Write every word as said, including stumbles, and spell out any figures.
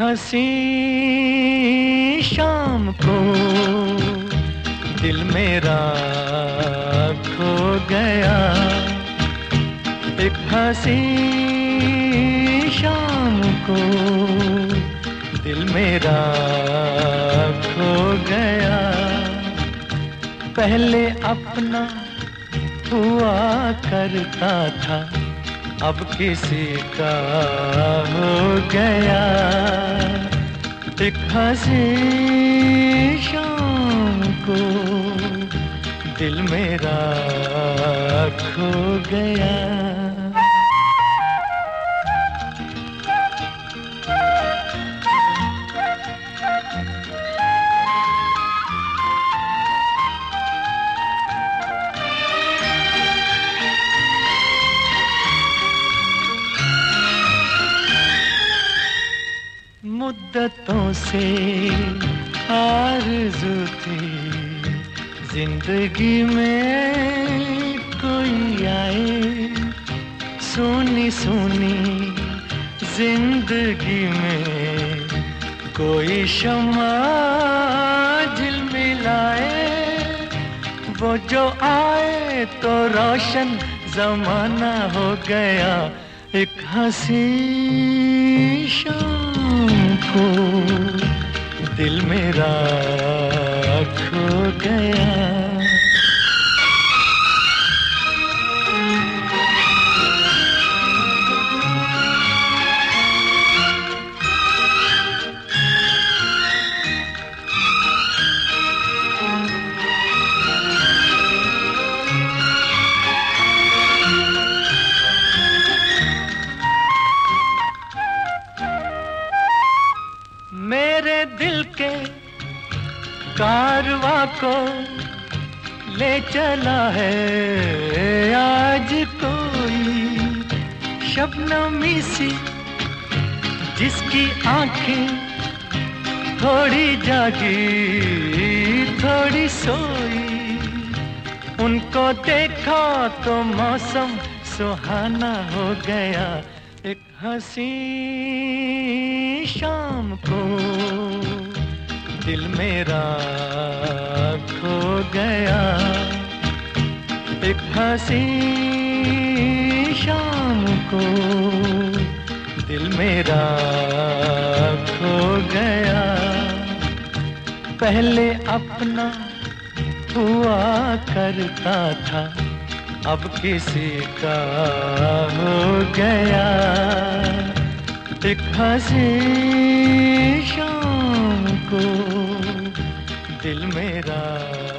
हंसी शाम को दिल मेरा खो गया। एक हंसी शाम को दिल मेरा खो गया। पहले अपना हुआ करता था, अब किसी का हो गया। एक हंसी शाम को दिल मेरा खो गया। मुद्दतों से आरज़ू थी जिंदगी में कोई आए। सुनी सुनी जिंदगी में कोई शम्मा झिलमिलाए। वो जो आए तो रोशन ज़माना हो गया। एक हंसी शाम को दिल मेरा खो गया। मेरे दिल के कारवां को ले चला है आज कोई शबनमी सी, जिसकी आंखें थोड़ी जागी थोड़ी सोई। उनको देखा तो मौसम सुहाना हो गया। एक हंसी शाम को दिल मेरा खो गया। एक हंसी शाम को दिल मेरा खो गया। पहले अपना हुआ करता था, अब किसी का हो गया। एक हंसी शाम को दिल मेरा